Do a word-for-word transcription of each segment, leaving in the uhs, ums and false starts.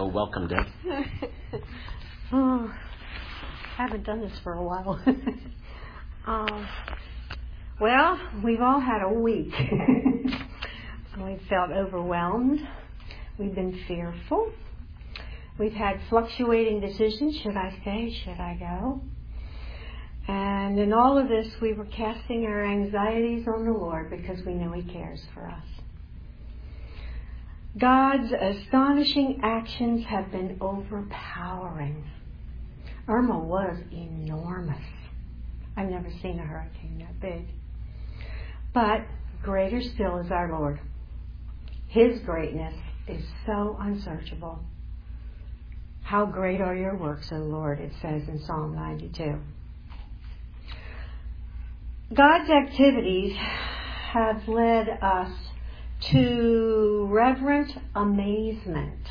Oh, welcome, Deb. oh, haven't done this for a while. um, well, we've all had a week. We've felt overwhelmed. We've been fearful. We've had fluctuating decisions. Should I stay? Should I go? And in all of this, we were casting our anxieties on the Lord because we know He cares for us. God's astonishing actions have been overpowering. Irma was enormous. I've never seen a hurricane that big. But greater still is our Lord. His greatness is so unsearchable. How great are your works, O Lord, it says in Psalm ninety-two. God's activities have led us to reverent amazement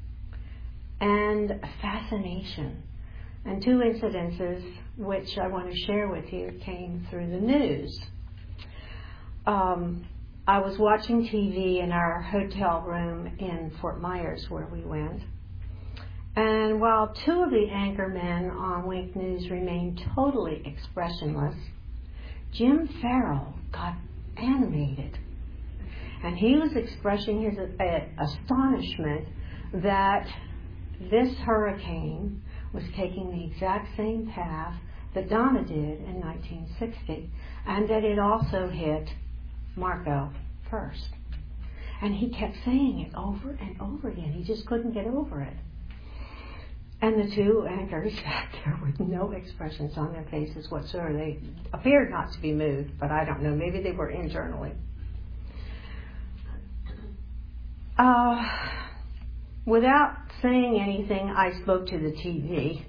and fascination. And two incidences which I want to share with you came through the news. Um, I was watching T V in our hotel room in Fort Myers where we went. And while two of the anchormen on Wink News remained totally expressionless, Jim Farrell got animated. And he was expressing his uh, astonishment that this hurricane was taking the exact same path that Donna did in nineteen sixty, and that it also hit Marco first. And he kept saying it over and over again. He just couldn't get over it. And the two anchors sat there with no expressions on their faces whatsoever. They appeared not to be moved, but I don't know. Maybe they were internally. Uh, without saying anything, I spoke to the T V.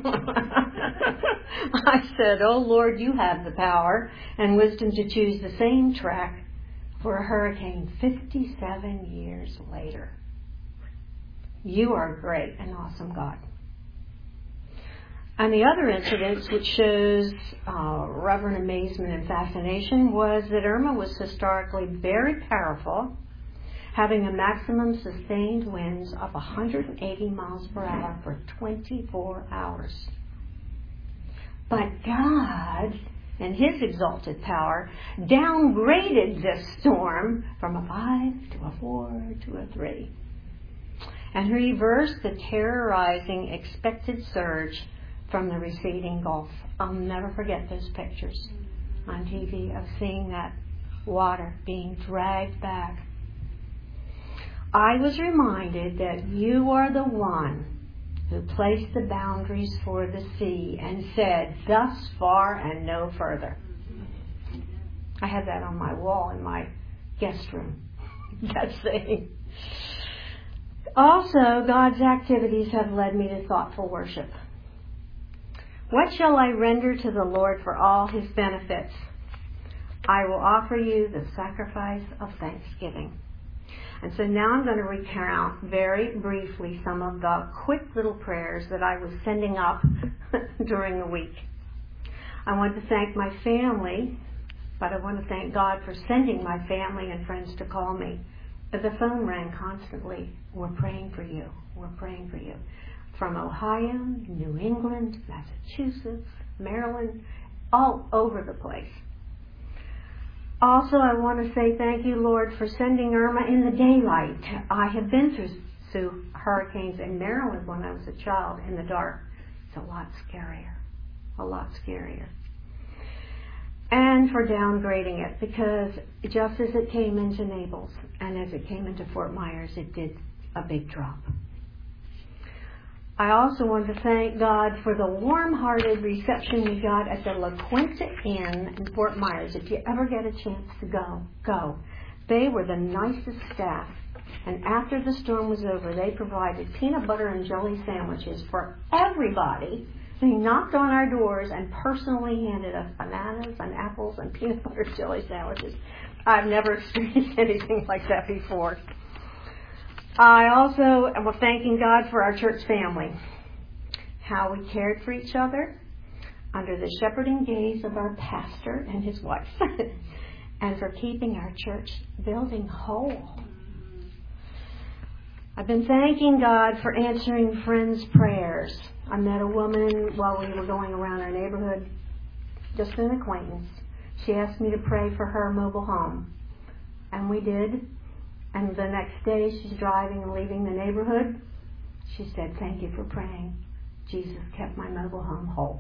I said, "Oh Lord, you have the power and wisdom to choose the same track for a hurricane fifty-seven years later. You are great and awesome, God." And the other incident, which shows uh, reverent amazement and fascination, was that Irma was historically very powerful, having a maximum sustained winds of one hundred eighty miles per hour for twenty-four hours. But God, in His exalted power, downgraded this storm from a five to a four to a three, and reversed the terrorizing expected surge from the receding Gulf. I'll never forget those pictures on T V of seeing that water being dragged back. I was reminded that you are the one who placed the boundaries for the sea and said, "Thus far and no further." I have that on my wall in my guest room. That saying. Also, God's activities have led me to thoughtful worship. What shall I render to the Lord for all His benefits? I will offer you the sacrifice of thanksgiving. And so now I'm going to recount very briefly some of the quick little prayers that I was sending up during the week. I want to thank my family, but I want to thank God for sending my family and friends to call me. The phone rang constantly. "We're praying for you. We're praying for you." From Ohio, New England, Massachusetts, Maryland, all over the place. Also, I want to say thank you, Lord, for sending Irma in the daylight. I have been through, through hurricanes in Maryland when I was a child in the dark. It's a lot scarier, a lot scarier. And for downgrading it, because just as it came into Naples and as it came into Fort Myers, it did a big drop. I also want to thank God for the warm-hearted reception we got at the La Quinta Inn in Fort Myers. If you ever get a chance to go, go. They were the nicest staff. And after the storm was over, they provided peanut butter and jelly sandwiches for everybody. They knocked on our doors and personally handed us bananas and apples and peanut butter jelly sandwiches. I've never experienced anything like that before. I also am thanking God for our church family, how we cared for each other under the shepherding gaze of our pastor and his wife, and for keeping our church building whole. I've been thanking God for answering friends' prayers. I met a woman while we were going around our neighborhood, just an acquaintance. She asked me to pray for her mobile home. And we did. And the next day she's driving and leaving the neighborhood. She said, "Thank you for praying. Jesus kept my mobile home whole."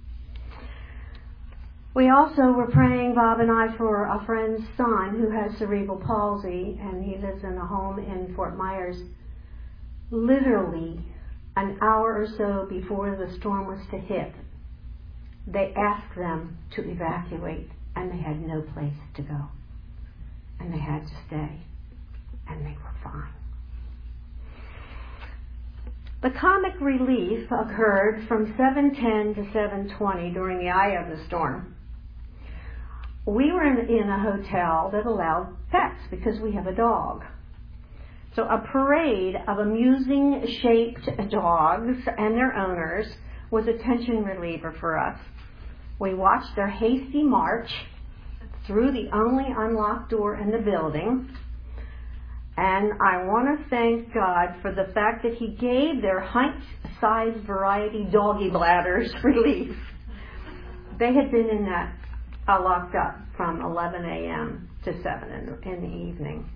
We also were praying, Bob and I, for a friend's son who has cerebral palsy, and he lives in a home in Fort Myers. Literally an hour or so before the storm was to hit, they asked them to evacuate, and they had no place to go. And they had to stay, and they were fine. The comic relief occurred from seven ten to seven twenty during the eye of the storm. We were in, in a hotel that allowed pets because we have a dog. So a parade of amusing-shaped dogs and their owners was a tension reliever for us. We watched their hasty march through the only unlocked door in the building. And I want to thank God for the fact that He gave their height-sized variety doggy bladders relief. They had been in that uh, locked up from eleven a.m. to seven in the, in the evening.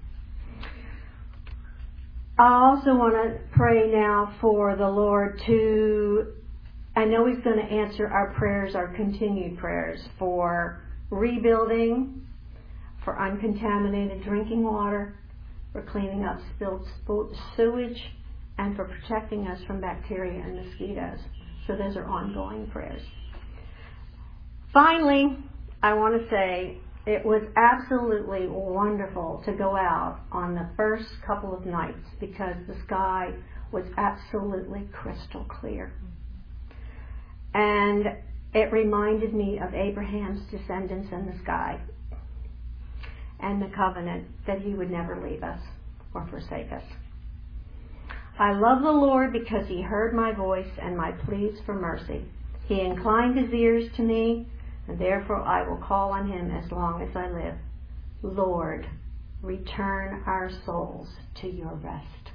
I also want to pray now for the Lord to, I know He's going to answer our prayers, our continued prayers for rebuilding, for uncontaminated drinking water, for cleaning up spilled sewage, and for protecting us from bacteria and mosquitoes. So those are ongoing prayers. Finally, I want to say it was absolutely wonderful to go out on the first couple of nights because the sky was absolutely crystal clear. And it reminded me of Abraham's descendants in the sky and the covenant that He would never leave us or forsake us. I love the Lord because He heard my voice and my pleas for mercy. He inclined His ears to me, and therefore I will call on Him as long as I live. Lord, return our souls to your rest.